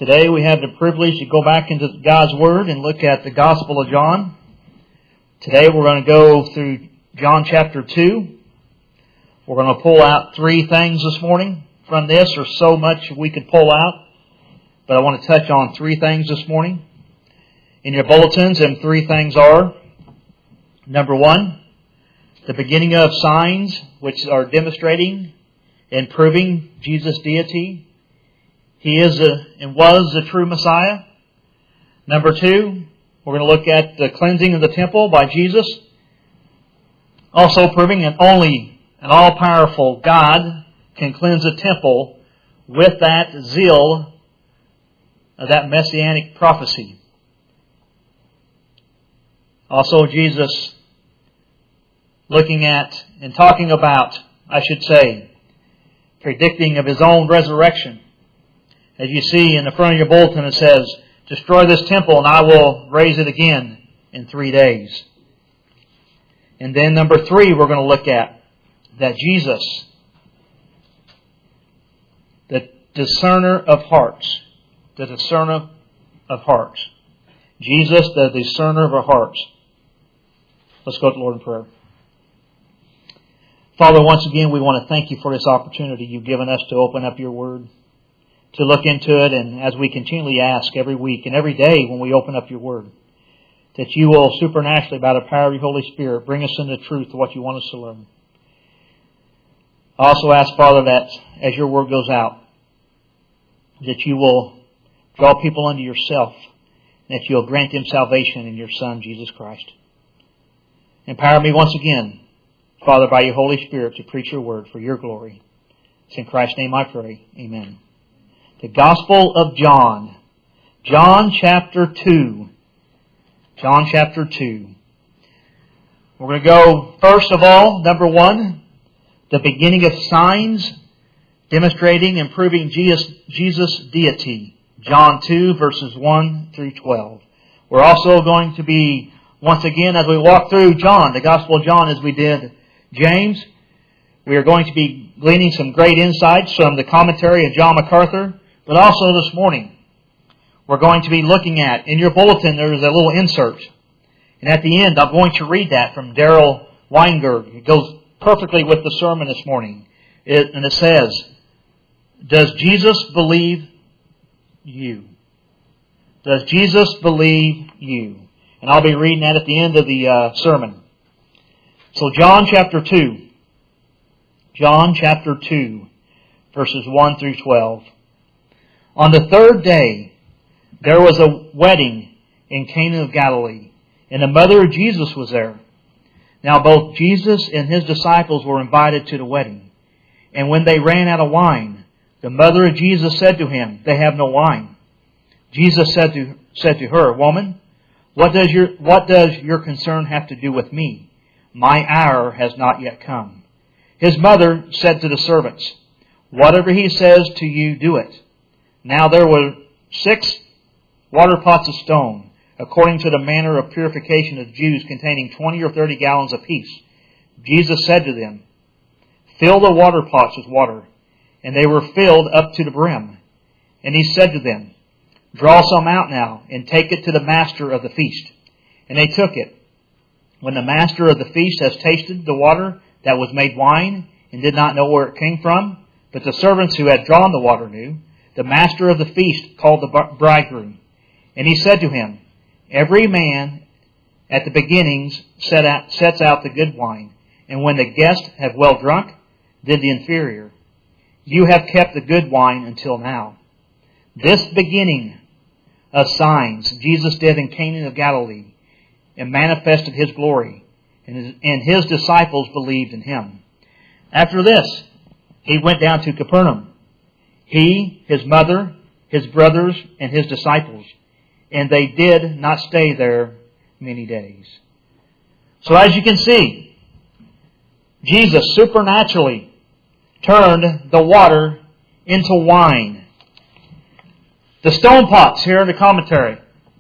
Today we have the privilege to go back into God's Word and look at the Gospel of John. Today we're going to go through John chapter 2. We're going to pull out 3 things this morning from this. There's so much we could pull out, but I want to touch on 3 things this morning. In your bulletins, and 3 things are: number 1, the beginning of signs which are demonstrating and proving Jesus' deity. He is and was the true Messiah. Number 2, we're going to look at the cleansing of the temple by Jesus. Also proving that only an all-powerful God can cleanse the temple with that zeal of that messianic prophecy. Also Jesus looking at and talking about, predicting of His own resurrection. As you see in the front of your bulletin, it says, "Destroy this temple and I will raise it again in 3 days." And then number 3, we're going to look at that Jesus, the discerner of hearts, the discerner of hearts. Jesus, the discerner of our hearts. Let's go to the Lord in prayer. Father, once again, we want to thank You for this opportunity You've given us to open up Your Word, to look into it, and as we continually ask every week and every day when we open up Your Word, that You will supernaturally, by the power of Your Holy Spirit, bring us into the truth of what You want us to learn. I also ask, Father, that as Your Word goes out, that You will draw people unto Yourself, and that You'll grant them salvation in Your Son, Jesus Christ. Empower me once again, Father, by Your Holy Spirit, to preach Your Word for Your glory. It's in Christ's name I pray. Amen. The Gospel of John. John chapter 2. John chapter 2. We're going to go, first of all, number 1, the beginning of signs demonstrating and proving Jesus' deity. John 2, verses 1 through 12. We're also going to be, once again, as we walk through John, the Gospel of John, as we did James, we are going to be gleaning some great insights from the commentary of John MacArthur. But also this morning, we're going to be looking at, in your bulletin, there is a little insert. And at the end, I'm going to read that from Darrell Weinberg. It goes perfectly with the sermon this morning. And it says, "Does Jesus believe you?" Does Jesus believe you? And I'll be reading that at the end of the sermon. So John chapter 2. John chapter 2, verses 1 through 12. On the 3rd day, there was a wedding in Cana of Galilee, and the mother of Jesus was there. Now both Jesus and His disciples were invited to the wedding. And when they ran out of wine, the mother of Jesus said to Him, "They have no wine." Jesus said to her, "Woman, what does your concern have to do with me? My hour has not yet come." His mother said to the servants, "Whatever He says to you, do it." Now there were 6 water pots of stone, according to the manner of purification of Jews, containing 20 or 30 gallons apiece. Jesus said to them, "Fill the water pots with water." And they were filled up to the brim. And He said to them, "Draw some out now, and take it to the master of the feast." And they took it. When the master of the feast has tasted the water that was made wine, and did not know where it came from, but the servants who had drawn the water knew, the master of the feast called the bridegroom. And he said to him, "Every man at the beginnings sets out the good wine, and when the guests have well drunk, then the inferior. You have kept the good wine until now." This beginning of signs Jesus did in Cana of Galilee, and manifested His glory, and His disciples believed in Him. After this, He went down to Capernaum. He, His mother, His brothers, and His disciples. And they did not stay there many days. So as you can see, Jesus supernaturally turned the water into wine. The stone pots here in the commentary.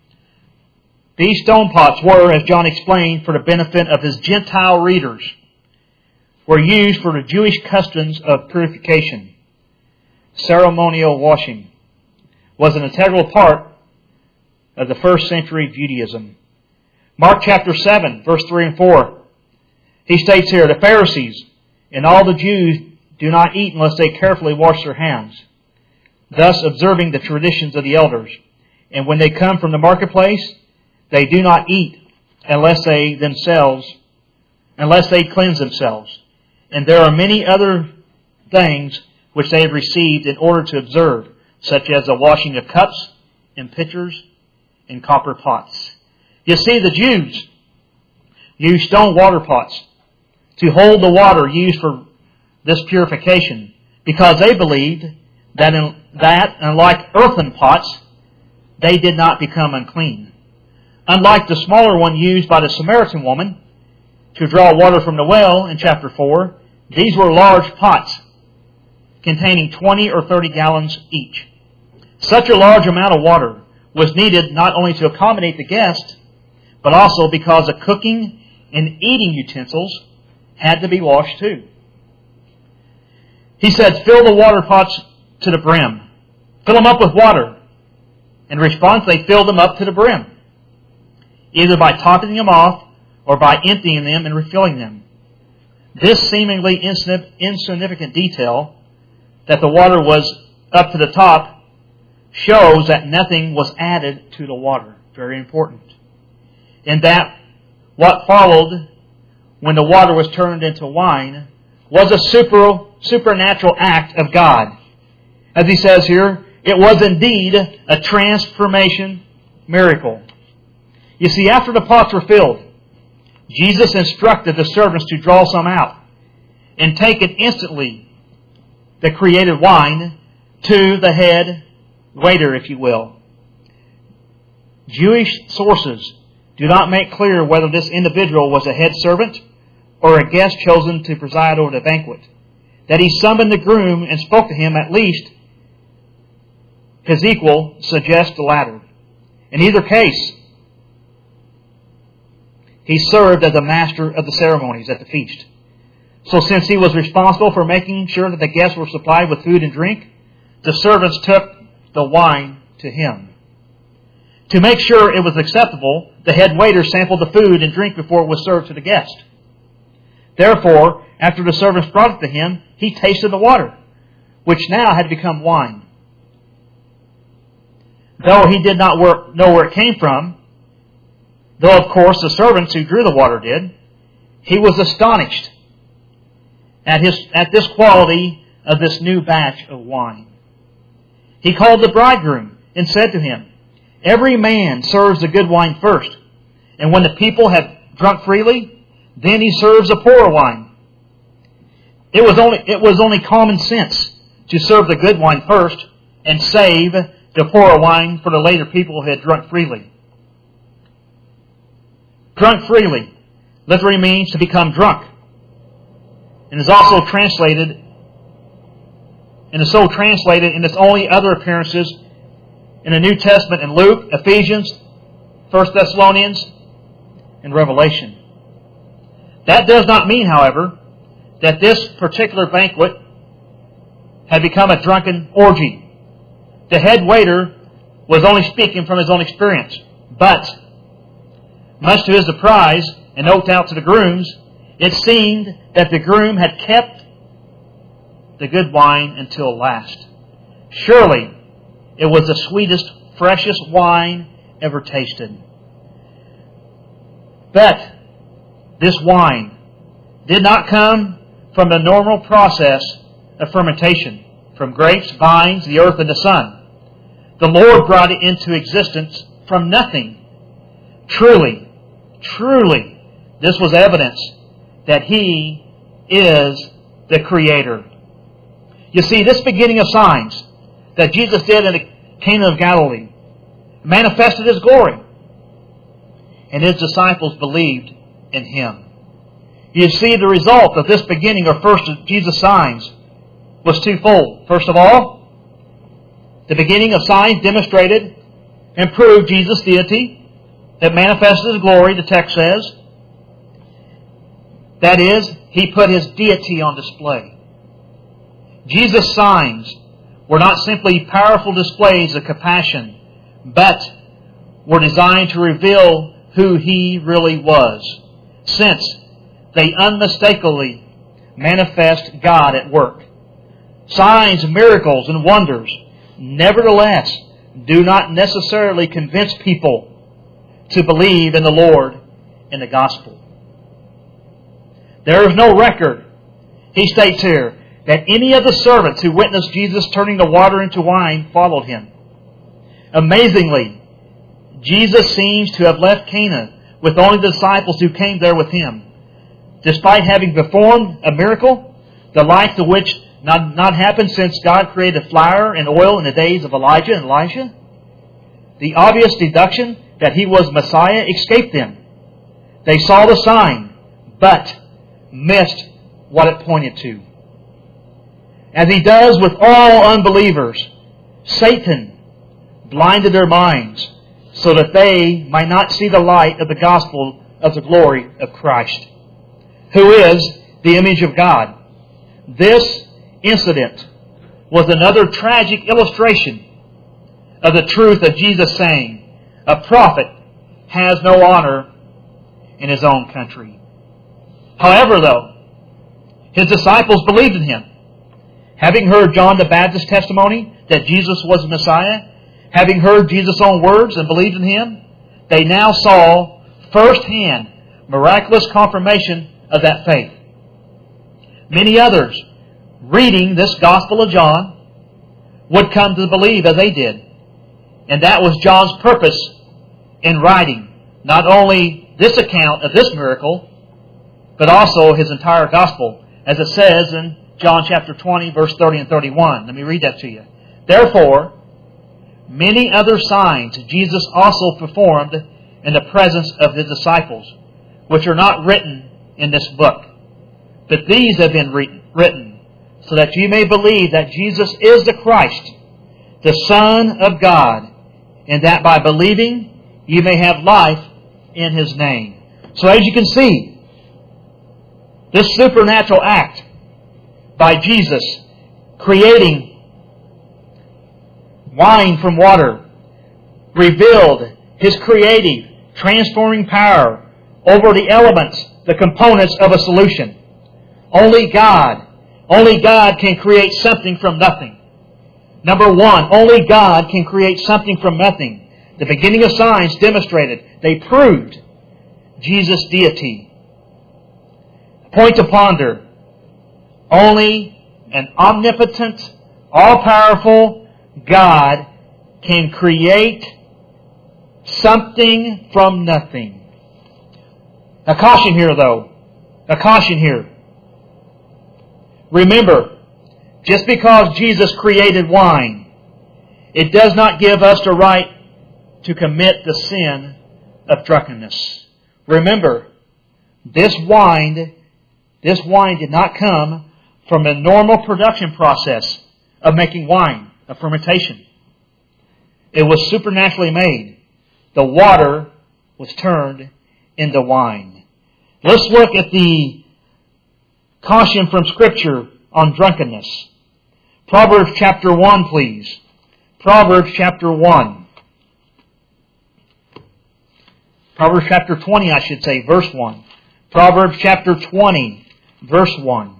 These stone pots were, as John explained, for the benefit of his Gentile readers, were used for the Jewish customs of purification. Ceremonial washing was an integral part of the first century Judaism. Mark chapter 7, verse 3 and 4. He states here, the Pharisees and all the Jews do not eat unless they carefully wash their hands, thus observing the traditions of the elders. And when they come from the marketplace, they do not eat unless they cleanse themselves. And there are many other things which they have received in order to observe, such as the washing of cups and pitchers and copper pots. You see, the Jews used stone water pots to hold the water used for this purification, because they believed that unlike earthen pots, they did not become unclean. Unlike the smaller one used by the Samaritan woman to draw water from the well in chapter 4, these were large pots containing 20 or 30 gallons each. Such a large amount of water was needed not only to accommodate the guests, but also because the cooking and eating utensils had to be washed too. He said, fill the water pots to the brim. Fill them up with water. In response, they filled them up to the brim, either by topping them off or by emptying them and refilling them. This seemingly insignificant detail, that the water was up to the top, shows that nothing was added to the water. Very important. And that what followed when the water was turned into wine was a supernatural act of God. As he says here, it was indeed a transformation miracle. You see, after the pots were filled, Jesus instructed the servants to draw some out and take it instantly, the created wine, to the head waiter, if you will. Jewish sources do not make clear whether this individual was a head servant or a guest chosen to preside over the banquet. That he summoned the groom and spoke to him, at least his equal, suggests the latter. In either case, he served as a master of the ceremonies at the feast. So since he was responsible for making sure that the guests were supplied with food and drink, the servants took the wine to him. To make sure it was acceptable, the head waiter sampled the food and drink before it was served to the guest. Therefore, after the servants brought it to him, he tasted the water, which now had become wine. Though he did not know where it came from, though of course the servants who drew the water did, he was astonished at this quality of this new batch of wine. He called the bridegroom and said to him, every man serves the good wine first, and when the people have drunk freely, then he serves the poorer wine. It was only common sense to serve the good wine first and save the poorer wine for the later people who had drunk freely. Drunk freely literally means to become drunk, and is also translated, and is so translated in its only other appearances in the New Testament in Luke, Ephesians, 1 Thessalonians, and Revelation. That does not mean, however, that this particular banquet had become a drunken orgy. The head waiter was only speaking from his own experience, but much to his surprise, and no doubt to the grooms, it seemed that the groom had kept the good wine until last. Surely, it was the sweetest, freshest wine ever tasted. But this wine did not come from the normal process of fermentation, from grapes, vines, the earth, and the sun. The Lord brought it into existence from nothing. Truly, this was evidence that He is the Creator. You see, this beginning of signs that Jesus did in the Cana of Galilee manifested His glory, and His disciples believed in Him. You see, the result of this beginning or first of Jesus' signs was twofold. First of all, the beginning of signs demonstrated and proved Jesus' deity. It manifested His glory, the text says. That is, He put His deity on display. Jesus' signs were not simply powerful displays of compassion, but were designed to reveal who He really was, since they unmistakably manifest God at work. Signs, miracles, and wonders, nevertheless, do not necessarily convince people to believe in the Lord and the gospel. There is no record, he states here, that any of the servants who witnessed Jesus turning the water into wine followed Him. Amazingly, Jesus seems to have left Cana with only the disciples who came there with Him. Despite having performed a miracle, the like to which not happened since God created flour and oil in the days of Elijah and Elisha, the obvious deduction that He was Messiah escaped them. They saw the sign, but missed what it pointed to. As He does with all unbelievers, Satan blinded their minds so that they might not see the light of the gospel of the glory of Christ, who is the image of God. This incident was another tragic illustration of the truth of Jesus saying, a prophet has no honor in his own country. However, though, His disciples believed in Him. Having heard John the Baptist's testimony that Jesus was the Messiah, having heard Jesus' own words and believed in Him, they now saw firsthand miraculous confirmation of that faith. Many others, reading this Gospel of John, would come to believe as they did. And that was John's purpose in writing not only this account of this miracle, but also his entire Gospel, as it says in John chapter 20, verse 30 and 31. Let me read that to you. Therefore, many other signs Jesus also performed in the presence of His disciples, which are not written in this book. But these have been written, so that you may believe that Jesus is the Christ, the Son of God, and that by believing you may have life in His name. So as you can see, this supernatural act by Jesus creating wine from water revealed His creative, transforming power over the elements, the components of a solution. Only God can create something from nothing. Number one, only God can create something from nothing. The beginning of signs demonstrated, they proved Jesus' deity. Point to ponder. Only an omnipotent, all-powerful God can create something from nothing. A caution here, though. A caution here. Remember, just because Jesus created wine, it does not give us the right to commit the sin of drunkenness. Remember, this wine did not come from a normal production process of making wine, of fermentation. It was supernaturally made. The water was turned into wine. Let's look at the caution from Scripture on drunkenness. Proverbs chapter 1, please. Proverbs chapter 1. Proverbs chapter 20, I should say, verse 1. Proverbs chapter 20, verse 1.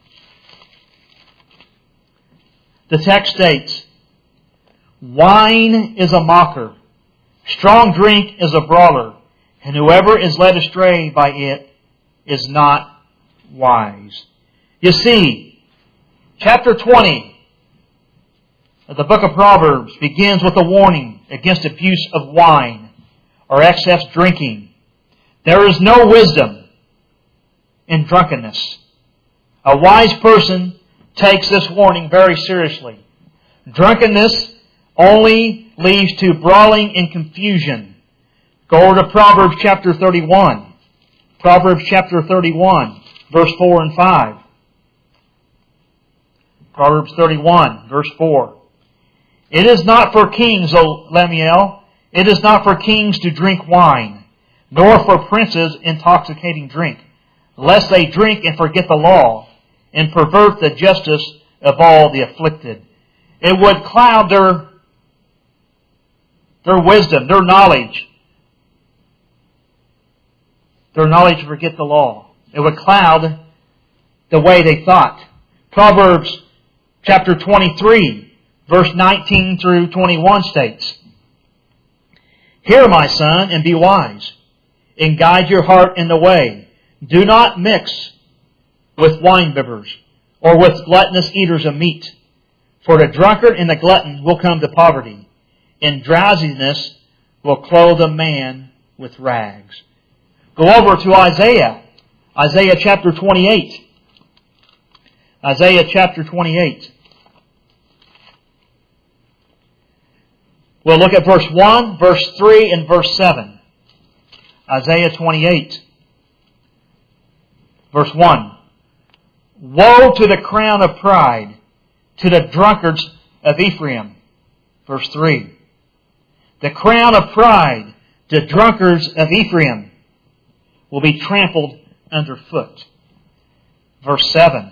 The text states, wine is a mocker, strong drink is a brawler, and whoever is led astray by it is not wise. You see, chapter 20 of the book of Proverbs begins with a warning against abuse of wine or excess drinking. There is no wisdom in drunkenness. A wise person takes this warning very seriously. Drunkenness only leads to brawling and confusion. Go over to Proverbs chapter 31. Proverbs chapter 31, verse 4 and 5. Proverbs 31, verse 4. It is not for kings, O Lemuel, it is not for kings to drink wine, nor for princes intoxicating drink, lest they drink and forget the law, and pervert the justice of all the afflicted. It would cloud their wisdom, their knowledge to forget the law. It would cloud the way they thought. Proverbs chapter 23, verse 19 through 21 states, "Hear, my son, and be wise, and guide your heart in the way. Do not mix with winebibbers, or with gluttonous eaters of meat. For the drunkard and the glutton will come to poverty, and drowsiness will clothe a man with rags." Go over to Isaiah. Isaiah chapter 28. Isaiah chapter 28. We'll look at verse 1, verse 3, and verse 7. Isaiah 28. Verse 1. "Woe to the crown of pride, to the drunkards of Ephraim." Verse 3. "The crown of pride, the drunkards of Ephraim, will be trampled underfoot." Verse 7.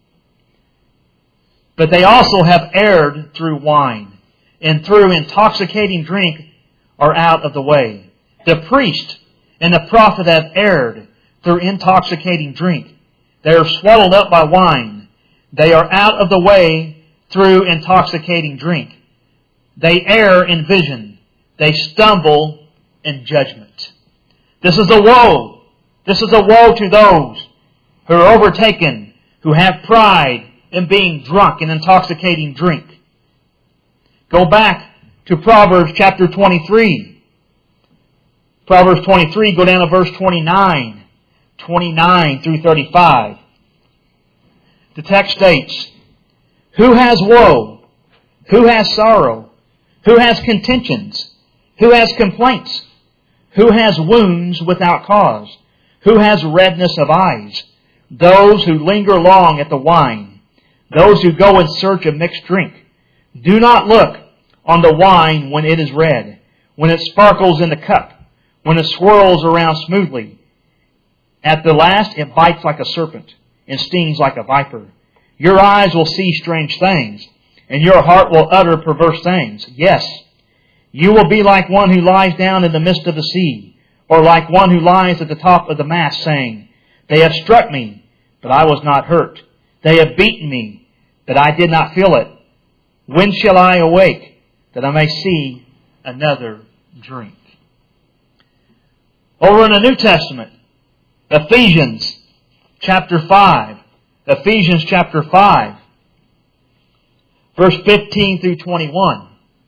"But they also have erred through wine, and through intoxicating drink are out of the way. The priest and the prophet have erred through intoxicating drink. They are swallowed up by wine. They are out of the way through intoxicating drink. They err in vision. They stumble in judgment." This is a woe. This is a woe to those who are overtaken, who have pride in being drunk in intoxicating drink. Go back to Proverbs chapter 23. Proverbs 23, go down to verse 29. 29 through 35. The text states, "Who has woe? Who has sorrow? Who has contentions? Who has complaints? Who has wounds without cause? Who has redness of eyes? Those who linger long at the wine, those who go in search of mixed drink. Do not look on the wine when it is red, when it sparkles in the cup, when it swirls around smoothly. At the last it bites like a serpent and stings like a viper. Your eyes will see strange things, and your heart will utter perverse things. Yes, you will be like one who lies down in the midst of the sea, or like one who lies at the top of the mast, saying, 'They have struck me, but I was not hurt. They have beaten me, but I did not feel it. When shall I awake, that I may see another drink?'" Over in the New Testament, Ephesians chapter 5. Ephesians chapter 5, verse 15 through 21.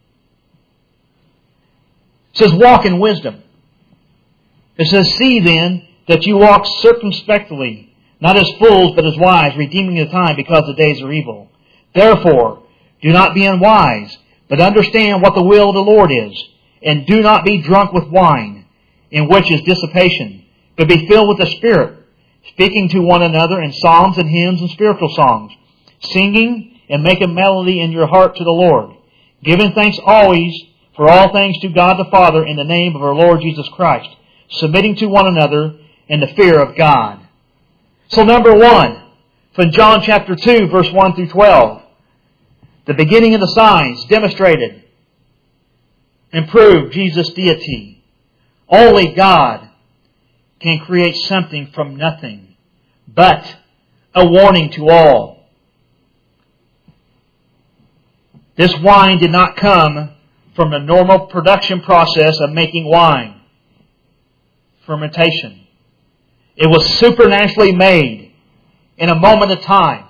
It says, "Walk in wisdom." It says, "See then that you walk circumspectly, not as fools, but as wise, redeeming the time, because the days are evil. Therefore, do not be unwise, but understand what the will of the Lord is. And do not be drunk with wine, in which is dissipation, but be filled with the Spirit, speaking to one another in psalms and hymns and spiritual songs, singing and making melody in your heart to the Lord, giving thanks always for all things to God the Father in the name of our Lord Jesus Christ, submitting to one another in the fear of God." So number one, from John chapter 2, verse 1 through 12, the beginning of the signs demonstrated and proved Jesus' deity. Only God can create something from nothing, but a warning to all. This wine did not come from the normal production process of making wine, fermentation. It was supernaturally made in a moment of time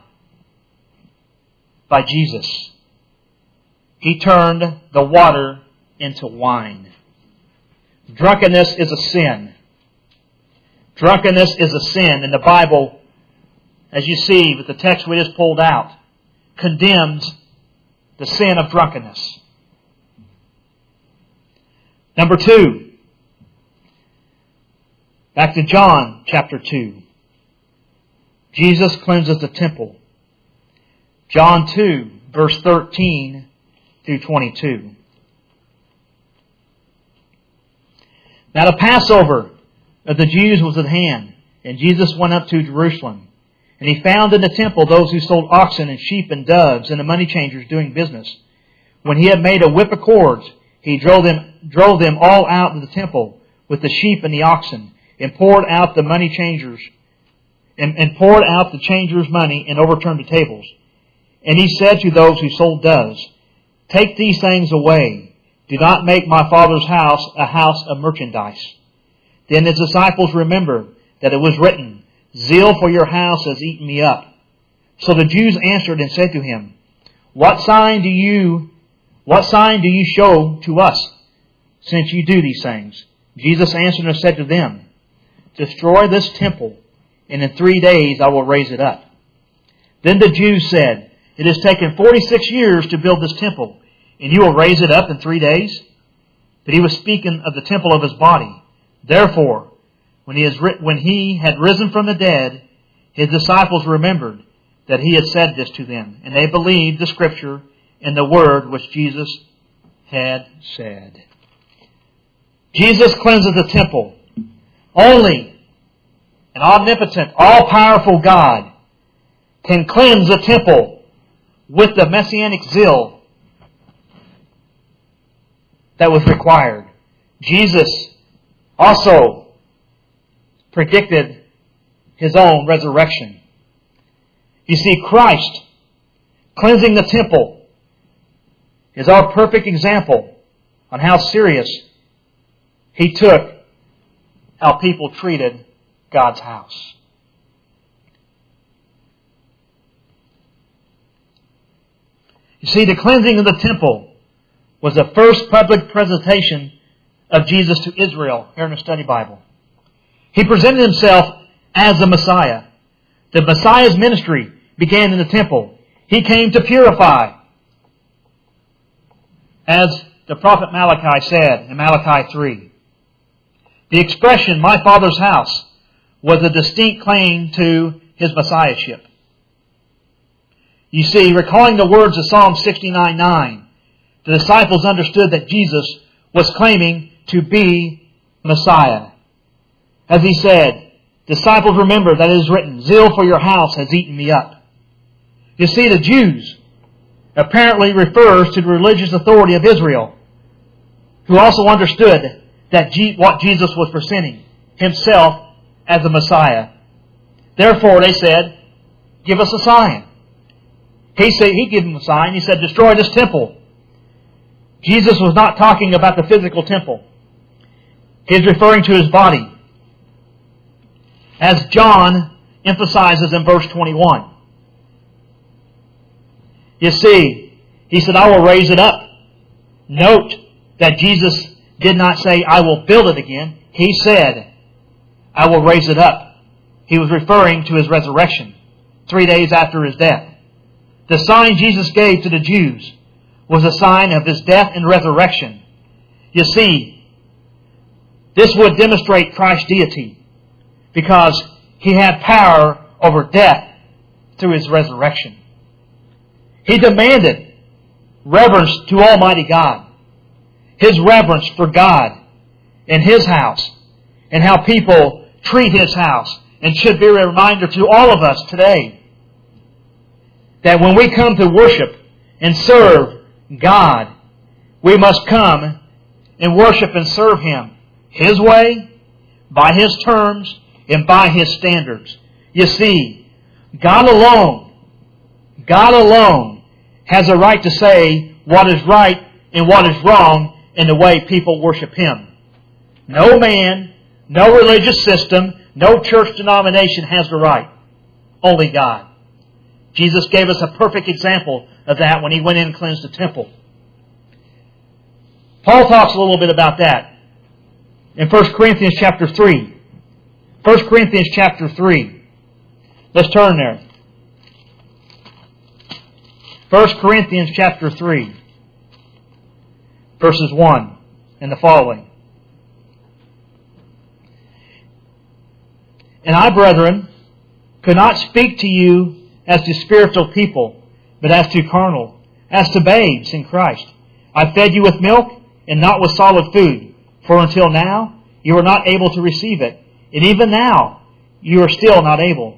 by Jesus. He turned the water into wine. Drunkenness is a sin. Drunkenness is a sin, and the Bible, as you see with the text we just pulled out, condemns the sin of drunkenness. Number two, back to John chapter 2. Jesus cleanses the temple. John 2, verse 13 through 22. Now the Passover of the Jews was at hand, and Jesus went up to Jerusalem. And he found in the temple those who sold oxen and sheep and doves and the money changers doing business. When he had made a whip of cords, he drove them all out of the temple with the sheep and the oxen, and poured out the money changers, and poured out the changers' money, and overturned the tables. And he said to those who sold doves, "Take these things away. Do not make my Father's house a house of merchandise." Then his disciples remembered that it was written, "Zeal for your house has eaten me up." So the Jews answered and said to him, What sign do you show to us, since you do these things?" Jesus answered and said to them, "Destroy this temple, and in 3 days I will raise it up." Then the Jews said, "It has taken 46 years to build this temple, and you will raise it up in 3 days?" But he was speaking of the temple of his body. Therefore, when he had risen from the dead, his disciples remembered that he had said this to them, and they believed the Scripture and the word which Jesus had said. Jesus cleanses the temple. Only an omnipotent, all-powerful God can cleanse the temple with the messianic zeal that was required. Jesus also predicted his own resurrection. You see, Christ cleansing the temple is our perfect example on how serious he took how people treated God's house. You see, the cleansing of the temple was the first public presentation of Jesus to Israel here in the study Bible. He presented himself as the Messiah. The Messiah's ministry began in the temple. He came to purify. As the prophet Malachi said in Malachi 3. The expression, "my Father's house," was a distinct claim to his Messiahship. You see, recalling the words of Psalm 69:9, the disciples understood that Jesus was claiming to be Messiah. As he said, "Disciples, remember that it is written, 'Zeal for your house has eaten me up.'" You see, the Jews apparently refers to the religious authority of Israel, who also understood that what Jesus was presenting, himself as the Messiah. Therefore, they said, "Give us a sign." He gave them a sign. He said, "Destroy this temple." Jesus was not talking about the physical temple. He is referring to his body. As John emphasizes in verse 21. You see, he said, "I will raise it up." Note that Jesus did not say, "I will build it again." He said, "I will raise it up." He was referring to his resurrection 3 days after his death. The sign Jesus gave to the Jews was a sign of his death and resurrection. You see, this would demonstrate Christ's deity because he had power over death through his resurrection. He demanded reverence to Almighty God. His reverence for God and his house and how people treat his house, and should be a reminder to all of us today that when we come to worship and serve God, we must come and worship and serve him his way, by his terms, and by his standards. You see, God alone has a right to say what is right and what is wrong in the way people worship him. No man, no religious system, no church denomination has the right. Only God. Jesus gave us a perfect example of that when he went in and cleansed the temple. Paul talks a little bit about that in 1 Corinthians chapter 3. 1 Corinthians chapter 3. Let's turn there. 1 Corinthians chapter 3. Verses 1 and the following. "And I, brethren, could not speak to you as to spiritual people, but as to carnal, as to babes in Christ. I fed you with milk and not with solid food, for until now you were not able to receive it, and even now you are still not able,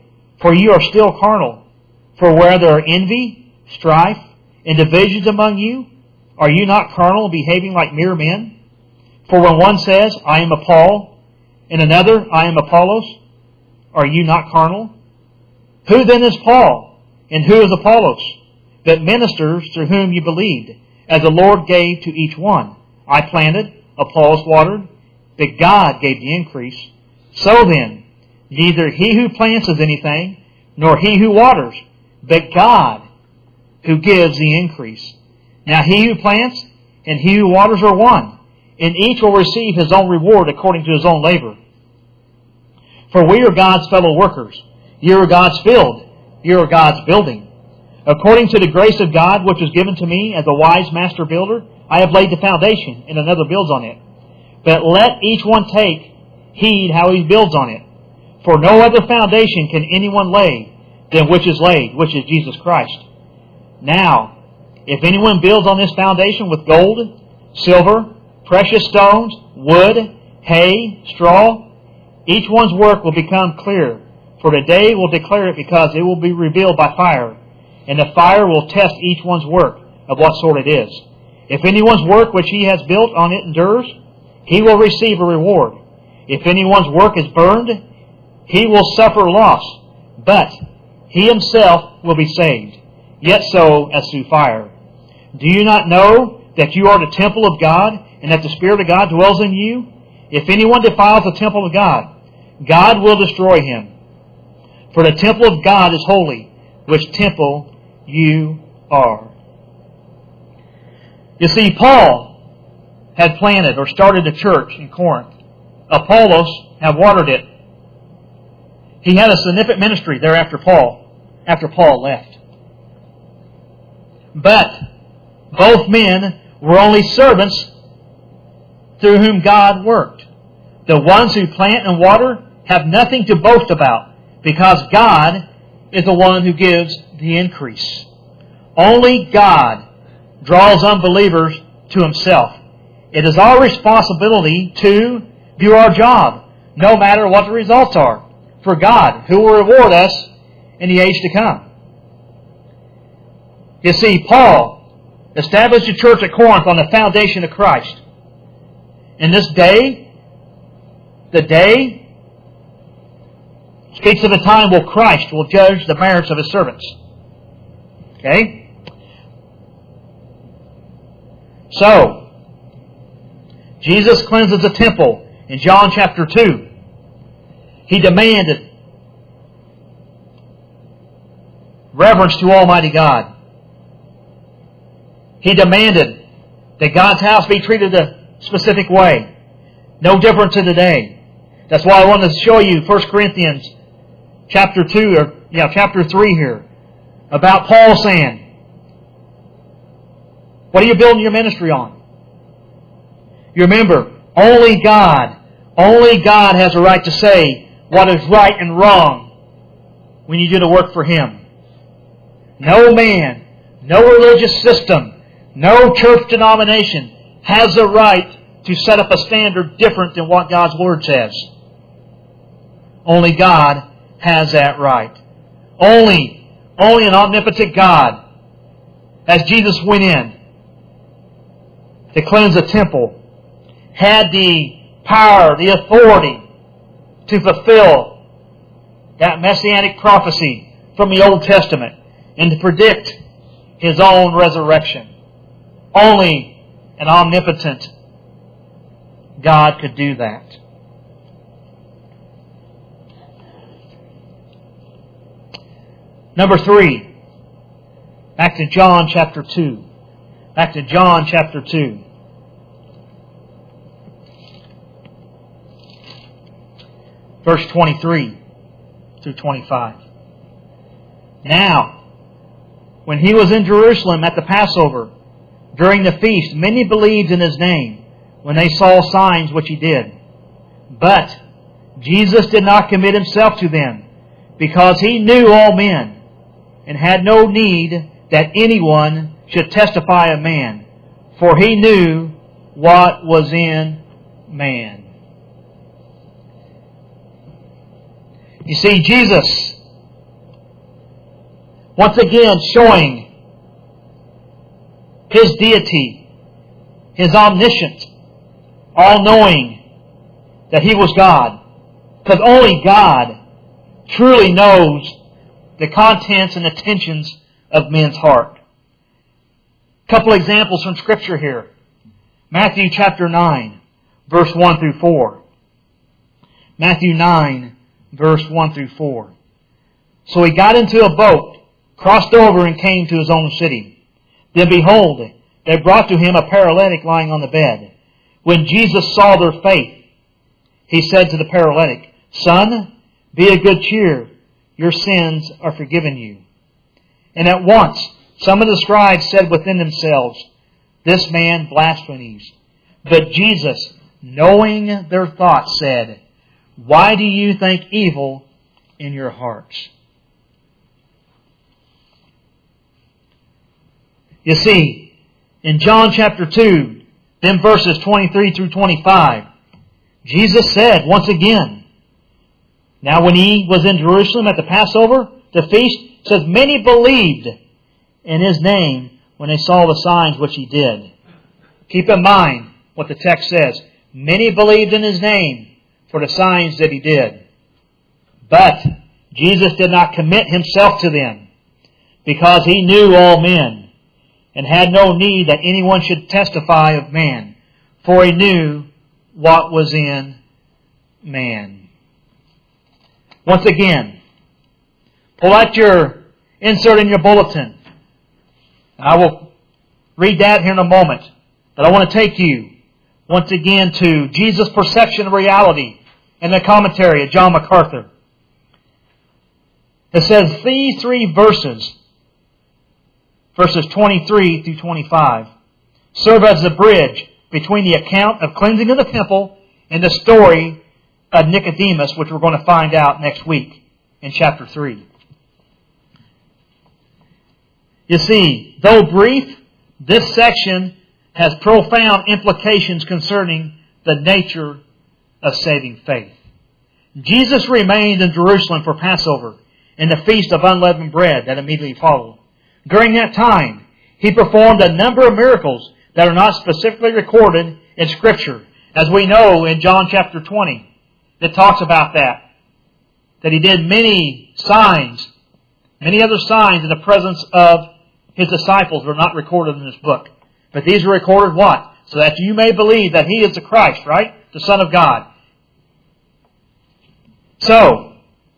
For you are still carnal. For where there are envy, strife, and divisions among you, are you not carnal and behaving like mere men? For when one says, I am of Paul, and another, I am Apollos, are you not carnal? Who then is Paul, and who is Apollos? But ministers through whom you believed, as the Lord gave to each one. I planted, Apollos watered, but God gave the increase. So then, neither he who plants is anything, nor he who waters, but God who gives the increase. Now he who plants and he who waters are one, and each will receive his own reward according to his own labor. For we are God's fellow workers. You are God's field. You are God's building. According to the grace of God which was given to me as a wise master builder, I have laid the foundation, and another builds on it. But let each one take heed how he builds on it. For no other foundation can anyone lay than which is laid, which is Jesus Christ. Now, if anyone builds on this foundation with gold, silver, precious stones, wood, hay, straw, each one's work will become clear, for the day will declare it, because it will be revealed by fire, and the fire will test each one's work of what sort it is. If anyone's work which he has built on it endures, he will receive a reward. If anyone's work is burned, he will suffer loss, but he himself will be saved, yet so as through fire. Do you not know that you are the temple of God, and that the Spirit of God dwells in you? If anyone defiles the temple of God, God will destroy him. For the temple of God is holy, which temple you are. You see, Paul had planted or started a church in Corinth. Apollos had watered it. He had a significant ministry there after Paul left. But both men were only servants through whom God worked. The ones who plant and water have nothing to boast about, because God is the one who gives the increase. Only God draws unbelievers to Himself. It is our responsibility to do our job, no matter what the results are, for God, who will reward us in the age to come. You see, Paul established a church at Corinth on the foundation of Christ. And this day, the day speaks of a time where Christ will judge the merits of His servants. Okay? So, Jesus cleanses the temple in John chapter 2. He demanded reverence to Almighty God. He demanded that God's house be treated a specific way. No different to today. That's why I wanted to show you 1 Corinthians chapter 3 here. About Paul saying, what are you building your ministry on? You remember, only God has a right to say what is right and wrong when you do the work for Him. No man, no religious system, no church denomination has a right to set up a standard different than what God's Word says. Only God has that right. Only an omnipotent God, as Jesus went in to cleanse the temple, had the power, the authority to fulfill that messianic prophecy from the Old Testament and to predict His own resurrection. Only an omnipotent God could do that. Number 3. Back to John chapter 2. Back to John chapter 2. Verse 23 through 25. Now, when He was in Jerusalem at the Passover, during the feast, many believed in His name when they saw signs which He did. But Jesus did not commit Himself to them, because He knew all men, and had no need that anyone should testify of man, for He knew what was in man. You see, Jesus Once again showing His deity, His omniscience, all-knowing, that He was God. Because only God truly knows the contents and intentions of men's heart. A couple examples from Scripture here. Matthew chapter 9, verse 1 through 4. Matthew 9, verse 1 through 4. So he got into a boat, crossed over, and came to his own city. Then behold, they brought to him a paralytic lying on the bed. When Jesus saw their faith, He said to the paralytic, Son, be of good cheer. Your sins are forgiven you. And at once some of the scribes said within themselves, This man blasphemes. But Jesus, knowing their thoughts, said, Why do you think evil in your hearts? You see, in John chapter 2, then verses 23 through 25, Jesus said once again, Now when He was in Jerusalem at the Passover, the feast, it says, Many believed in His name when they saw the signs which He did. Keep in mind what the text says. Many believed in His name for the signs that He did. But Jesus did not commit Himself to them, because He knew all men, and had no need that anyone should testify of man, for He knew what was in man. Once again, pull out your insert in your bulletin. I will read that here in a moment. But I want to take you once again to Jesus' perception of reality in the commentary of John MacArthur. It says these three verses 23 through 25, serve as the bridge between the account of cleansing of the temple and the story of Nicodemus, which we're going to find out next week in chapter 3. You see, though brief, this section has profound implications concerning the nature of saving faith. Jesus remained in Jerusalem for Passover and the Feast of Unleavened Bread that immediately followed. During that time, He performed a number of miracles that are not specifically recorded in Scripture. As we know in John chapter 20, it talks about that He did many signs, many other signs in the presence of His disciples were not recorded in this book. But these were recorded what? So that you may believe that He is the Christ, right? The Son of God. So,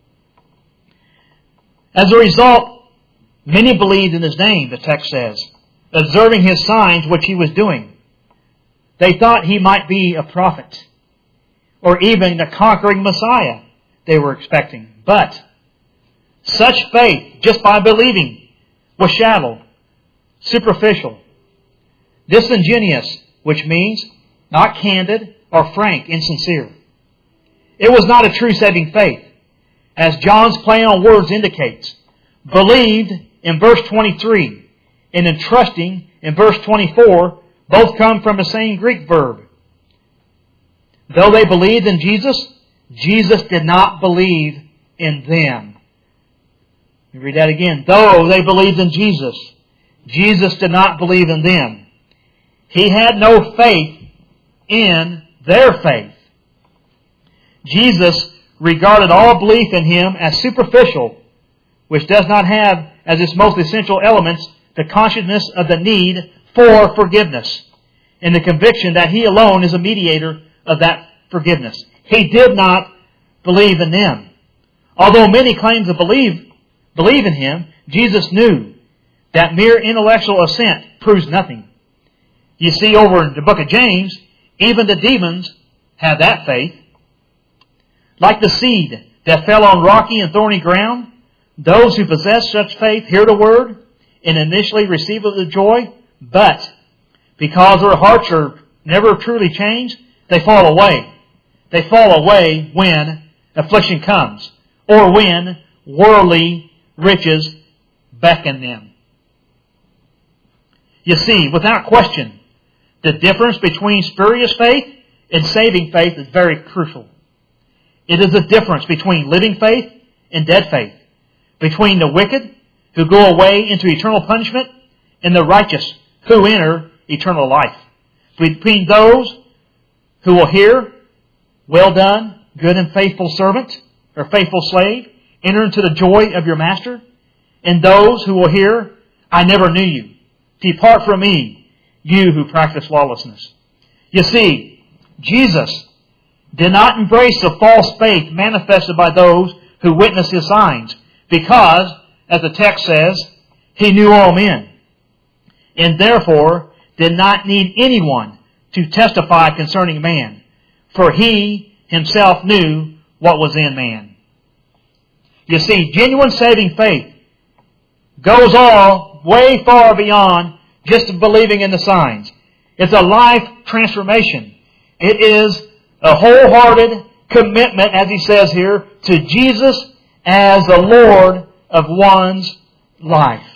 as a result, many believed in His name, the text says, observing His signs which He was doing. They thought He might be a prophet, or even the conquering Messiah they were expecting. But such faith, just by believing, was shallow, superficial, disingenuous, which means not candid or frank, insincere. It was not a true saving faith. As John's play on words indicates, believed in verse 23 and entrusting in verse 24 both come from the same Greek verb. Though they believed in Jesus, Jesus did not believe in them. Let me read that again. Though they believed in Jesus, Jesus did not believe in them. He had no faith in their faith. Jesus regarded all belief in Him as superficial, which does not have as its most essential elements the consciousness of the need for forgiveness and the conviction that He alone is a mediator of that forgiveness. He did not believe in them. Although many claimed to believe in Him, Jesus knew that mere intellectual assent proves nothing. You see, over in the book of James, even the demons have that faith. Like the seed that fell on rocky and thorny ground, those who possess such faith hear the word and initially receive it with joy, but because their hearts are never truly changed, they fall away. They fall away when affliction comes or when worldly riches beckon them. You see, without question, the difference between spurious faith and saving faith is very crucial. It is the difference between living faith and dead faith, between the wicked who go away into eternal punishment, and the righteous who enter eternal life. Between those who will hear, well done, good and faithful servant, or faithful slave, enter into the joy of your master, and those who will hear, I never knew you. Depart from me, you who practice lawlessness. You see, Jesus did not embrace the false faith manifested by those who witnessed His signs, because, as the text says, He knew all men, and therefore did not need anyone to testify concerning man, for He Himself knew what was in man. You see, genuine saving faith goes all way far beyond just believing in the signs. It's a life transformation. It is a wholehearted commitment, as he says here, to Jesus as the Lord of one's life.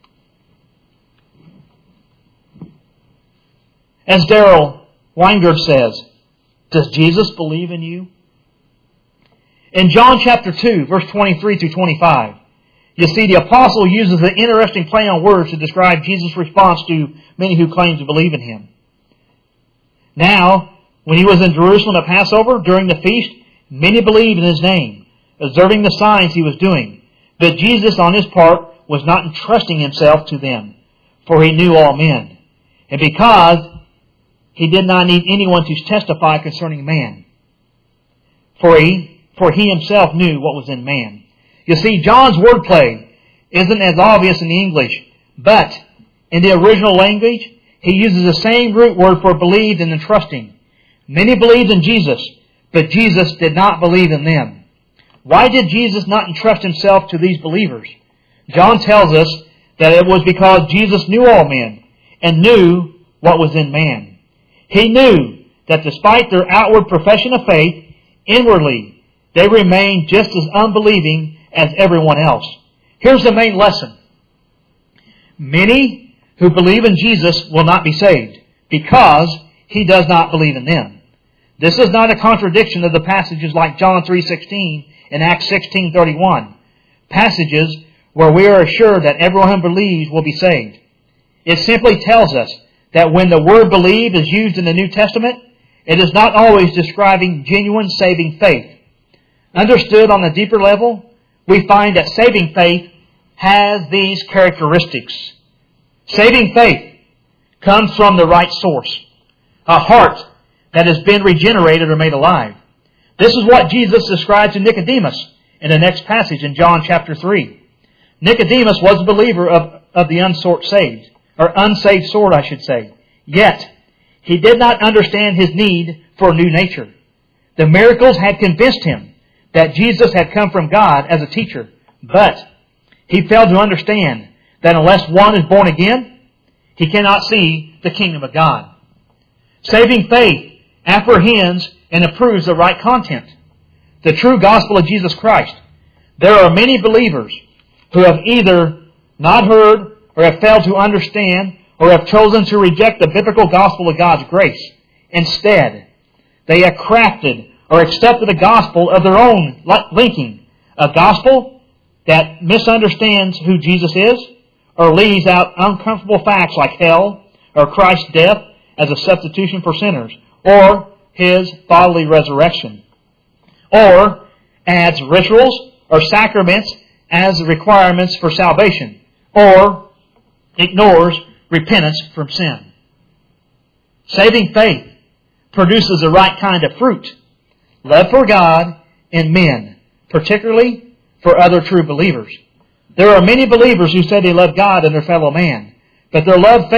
As Darrell Weingart says, does Jesus believe in you? In John chapter 2, verse 23 through 25, you see the apostle uses an interesting play on words to describe Jesus' response to many who claim to believe in Him. Now, when He was in Jerusalem at Passover, during the feast, many believed in His name, observing the signs He was doing. But Jesus, on His part, was not entrusting Himself to them, for He knew all men. And because He did not need anyone to testify concerning man, for he Himself knew what was in man. You see, John's wordplay isn't as obvious in the English, but in the original language, he uses the same root word for believed and entrusting. Many believed in Jesus, but Jesus did not believe in them. Why did Jesus not entrust Himself to these believers? John tells us that it was because Jesus knew all men and knew what was in man. He knew that despite their outward profession of faith, inwardly they remained just as unbelieving as everyone else. Here's the main lesson. Many who believe in Jesus will not be saved because He does not believe in them. This is not a contradiction of the passages like John 3:16 and Acts 16:31, passages where we are assured that everyone who believes will be saved. It simply tells us that when the word believe is used in the New Testament, it is not always describing genuine saving faith. Understood on a deeper level, we find that saving faith has these characteristics. Saving faith comes from the right source, a heart that has been regenerated or made alive. This is what Jesus described to Nicodemus in the next passage in John chapter 3. Nicodemus was a believer of the unsaved sort, I should say. Yet, he did not understand his need for a new nature. The miracles had convinced him that Jesus had come from God as a teacher, but he failed to understand that unless one is born again, he cannot see the kingdom of God. Saving faith apprehends and approves the right content, the true gospel of Jesus Christ. There are many believers who have either not heard or have failed to understand or have chosen to reject the biblical gospel of God's grace. Instead, they have crafted or accepted a gospel of their own linking, a gospel that misunderstands who Jesus is or leaves out uncomfortable facts like hell or Christ's death as a substitution for sinners or His bodily resurrection, or adds rituals or sacraments as requirements for salvation, or ignores repentance from sin. Saving faith produces the right kind of fruit: love for God and men, particularly for other true believers. There are many believers who say they love God and their fellow man, but their love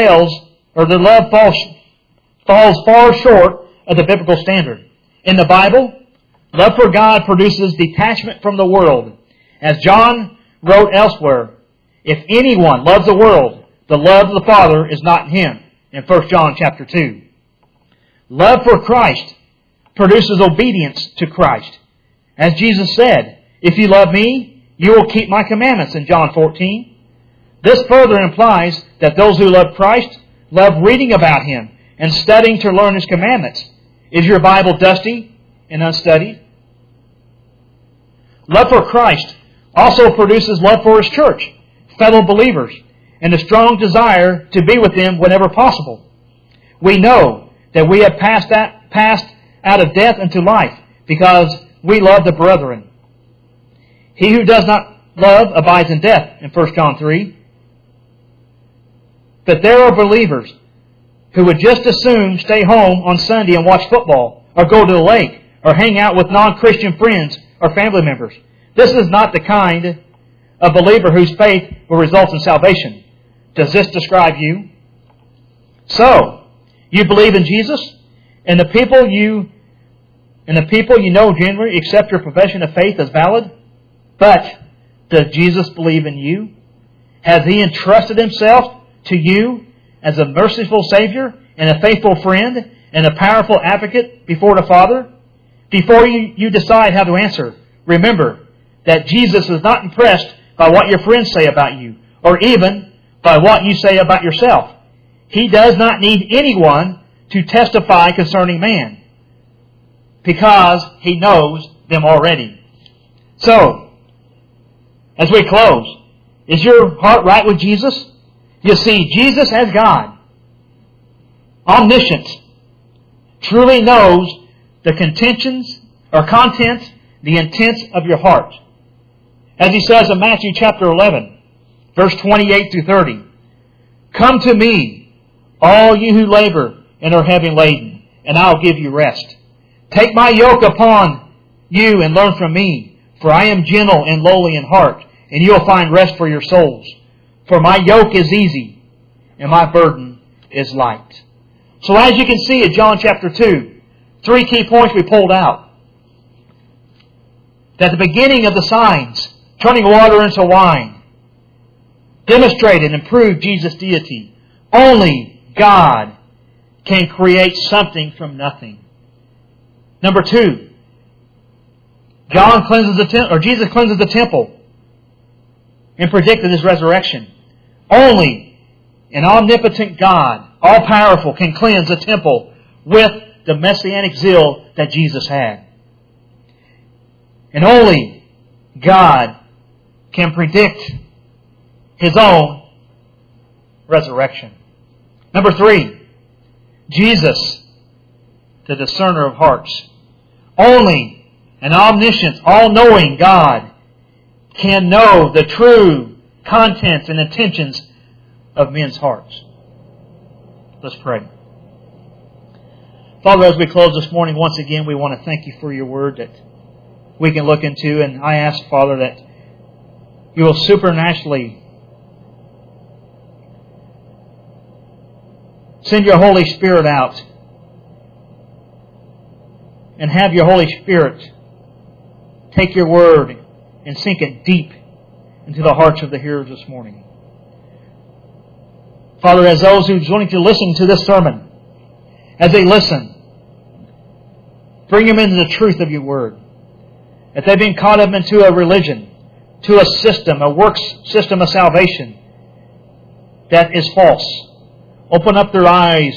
falls far short of the biblical standard. In the Bible, love for God produces detachment from the world. As John wrote elsewhere, if anyone loves the world, the love of the Father is not in him, in 1 John chapter 2. Love for Christ produces obedience to Christ. As Jesus said, if you love me, you will keep my commandments in John 14. This further implies that those who love Christ love reading about Him and studying to learn His commandments. Is your Bible dusty and unstudied? Love for Christ also produces love for His church. fellow believers and a strong desire to be with them whenever possible. We know that we have passed out of death into life because we love the brethren. He who does not love abides in death, in 1 John 3. But there are believers who would just as soon stay home on Sunday and watch football, or go to the lake, or hang out with non-Christian friends or family members. This is not the kind of believer whose faith will result in salvation. Does this describe you? So, you believe in Jesus, and the people you know generally accept your profession of faith as valid. But does Jesus believe in you? Has He entrusted Himself to you as a merciful Savior and a faithful friend and a powerful advocate before the Father? Before you decide how to answer, remember that Jesus is not impressed by what your friends say about you, or even by what you say about yourself. He does not need anyone to testify concerning man, because He knows them already. So, as we close, is your heart right with Jesus? You see, Jesus as God, omniscient, truly knows the contents, the intents of your heart. As He says in Matthew chapter 11, verse 28 through 30, "Come to me, all you who labor and are heavy laden, and I'll give you rest. Take my yoke upon you and learn from me, for I am gentle and lowly in heart, and you will find rest for your souls. For my yoke is easy, and my burden is light." So as you can see in John chapter 2, 3 key points we pulled out. That the beginning of the signs, turning water into wine, demonstrated and proved Jesus' deity. Only God can create something from nothing. Number 2, Jesus cleanses the temple and predicted His resurrection. Only an omnipotent God, all-powerful, can cleanse the temple with the messianic zeal that Jesus had. And only God can predict His own resurrection. Number 3, Jesus, the discerner of hearts. Only an omniscient, all-knowing God can know the true contents and intentions of men's hearts. Let's pray. Father, as we close this morning, once again, we want to thank You for Your Word that we can look into. And I ask, Father, that You will supernaturally send Your Holy Spirit out and have Your Holy Spirit take Your Word and sink it deep into the hearts of the hearers this morning. Father, as those who are wanting to listen to this sermon, as they listen, bring them into the truth of Your Word. If they've been caught up into a religion, to a system, a works system of salvation that is false, open up their eyes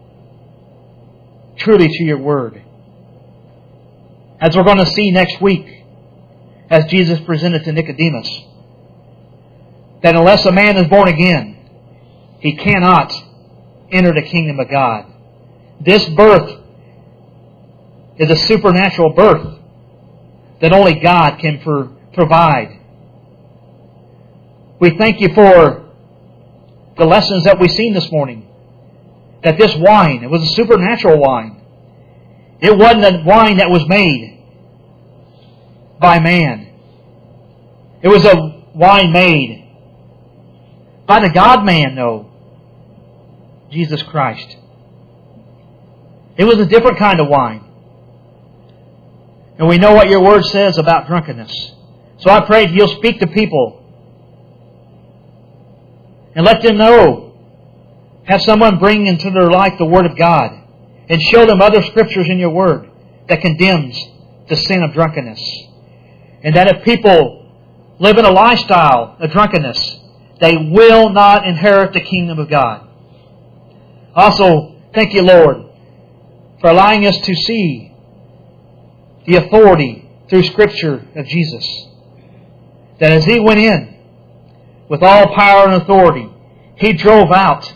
truly to Your Word. As we're going to see next week, as Jesus presented to Nicodemus, that unless a man is born again, he cannot enter the kingdom of God. This birth is a supernatural birth that only God can provide. We thank You for the lessons that we've seen this morning. That this wine, it was a supernatural wine. It wasn't a wine that was made by man. It was a wine made by the God-man, though, Jesus Christ. It was a different kind of wine. And we know what Your Word says about drunkenness. So I pray that You'll speak to people and let them know. Have someone bring into their life the Word of God and show them other scriptures in Your Word that condemns the sin of drunkenness. And that if people live in a lifestyle of drunkenness, they will not inherit the kingdom of God. Also, thank You, Lord, for allowing us to see the authority through Scripture of Jesus. That as He went in with all power and authority, He drove out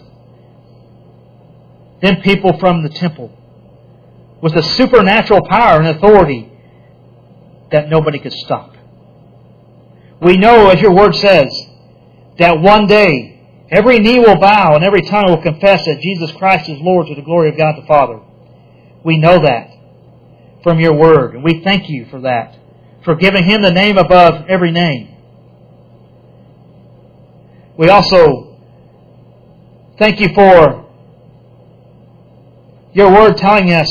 them people from the temple with a supernatural power and authority that nobody could stop. We know, as your Word says, that one day every knee will bow and every tongue will confess that Jesus Christ is Lord to the glory of God the Father. We know that from your Word, and we thank you for that, for giving Him the name above every name. We also thank you for your Word telling us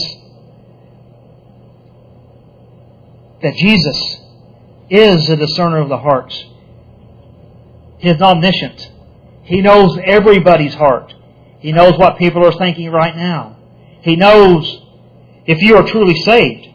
that Jesus is a discerner of the hearts. He is omniscient. He knows everybody's heart. He knows what people are thinking right now. He knows if you are truly saved.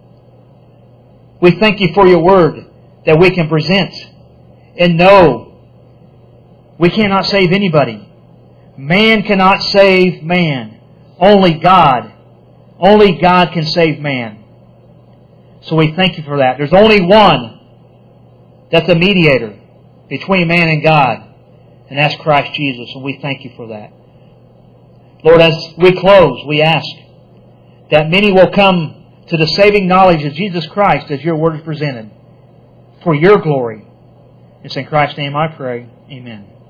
We thank you for your Word that we can present and know we cannot save anybody. Man cannot save man. Only God can save man. So we thank you for that. There's only one that's a mediator between man and God, and that's Christ Jesus, and we thank you for that. Lord, as we close, we ask that many will come to the saving knowledge of Jesus Christ as your Word is presented for your glory. It's in Christ's name I pray. Amen.